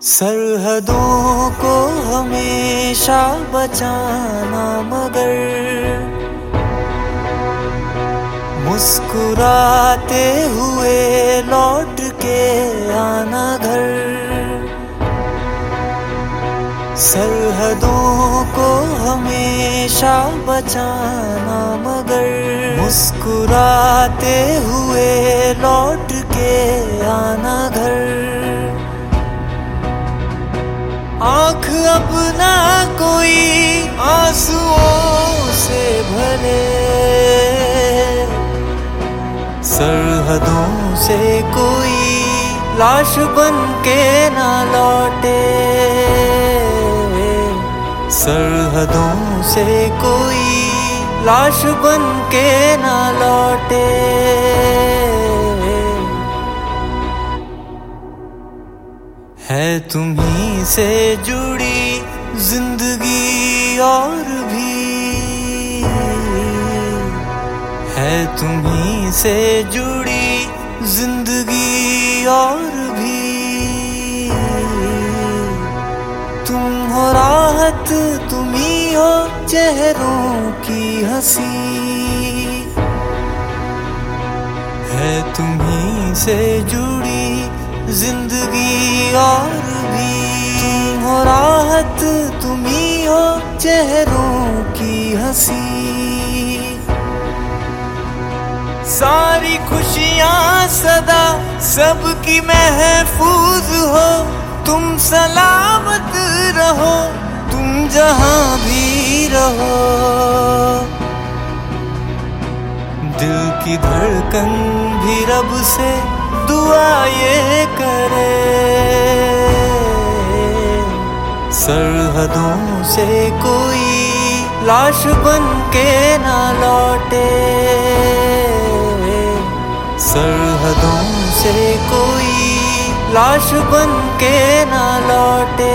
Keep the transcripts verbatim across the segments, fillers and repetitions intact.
सरहदों को हमेशा बचाना मगर मुस्कुराते हुए लौट के आना घर। सरहदों को हमेशा बचाना मगर मुस्कुराते हुए लौट के आना घर। आँख अब ना कोई आंसुओं से भरे, सरहदों से कोई लाश बन के ना लौटे, सरहदों से कोई लाश बन के ना लौटे। है तुम्हीं से जुड़ी जिंदगी और भी, है तुम्हीं से जुड़ी जिंदगी और भी। तुम हो राहत, तुम ही हो चेहरों की हंसी, है तुम्हीं से जुड़ी जिंदगी और भी। तुम हो राहत, तुम ही हो चेहरों की हंसी। सारी खुशियाँ सदा सबकी महफूज हो, तुम सलामत रहो, तुम जहाँ भी रहो। दिल की धड़कन भी रब से दुआ ये करे, सरहदों से कोई लाश बन के ना लौटे, सरहदों से कोई लाश बन के ना लौटे।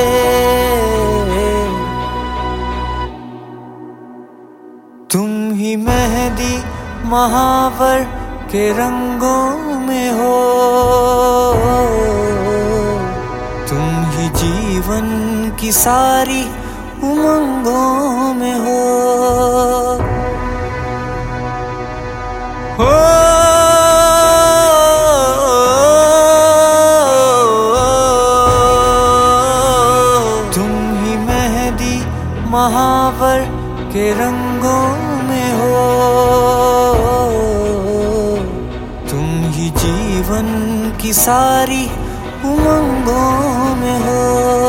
तुम ही मेहंदी महावर के रंगों में हो, तुम ही जीवन की सारी उमंगों में हो। हो तुम ही मेहंदी महावर के रंगों में हो, जीवन की सारी उमंगों में हो।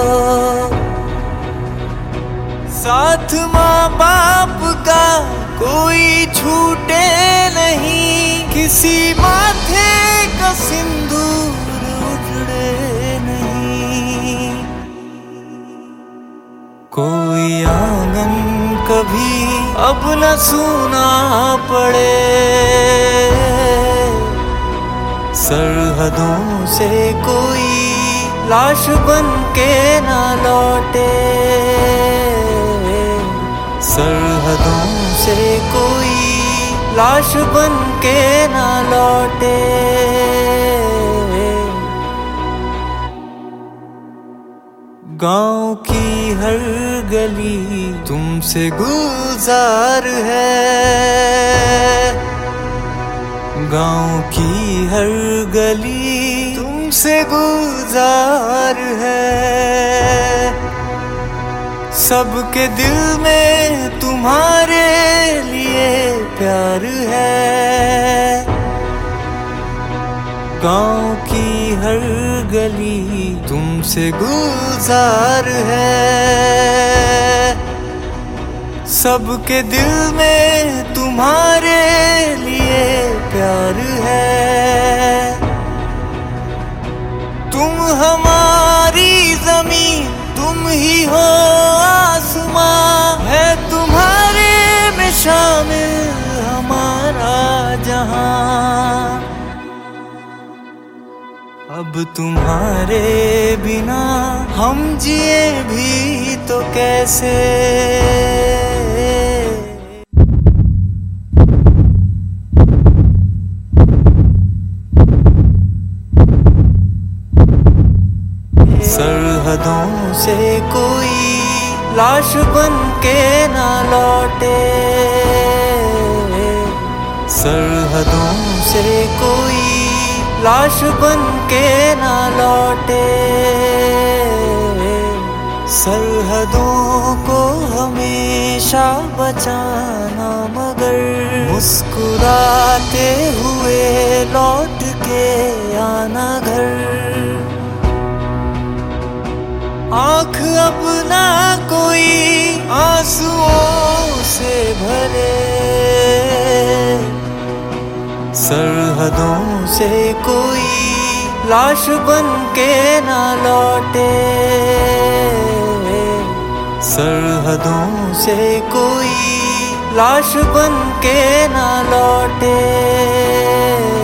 साथ माँ बाप का कोई छूटे नहीं, किसी माथे का सिंदूर उजड़े नहीं। कोई आंगन कभी अब न सूना पड़े, सरहदों से कोई लाश बन के ना लौटे, सरहदों से कोई लाश बन के ना लौटे। गाँव की हर गली तुमसे गुलजार है, गाँव की हर गली तुमसे गुलजार है। सबके दिल में तुम्हारे लिए प्यार है, गाँव की हर गली तुमसे गुलजार है। सबके दिल में तुम्हारे लिए प्यार है। तुम हमारी जमीन, तुम ही हो आसमां, है तुम्हारे में शामिल हमारा जहां। अब तुम्हारे बिना हम जिए भी तो कैसे, सरहदों से कोई लाश बन के ना लौटे, सरहदों से कोई लाश बन के ना लौटे। सरहदों को हमेशा बचाना मगर मुस्कुराते हुए लौट के आना घर। आँख अपना कोई आंसुओं से भरे, सरहदों से कोई लाश बन के ना लौटे, सरहदों से कोई लाश बन के ना लौटे।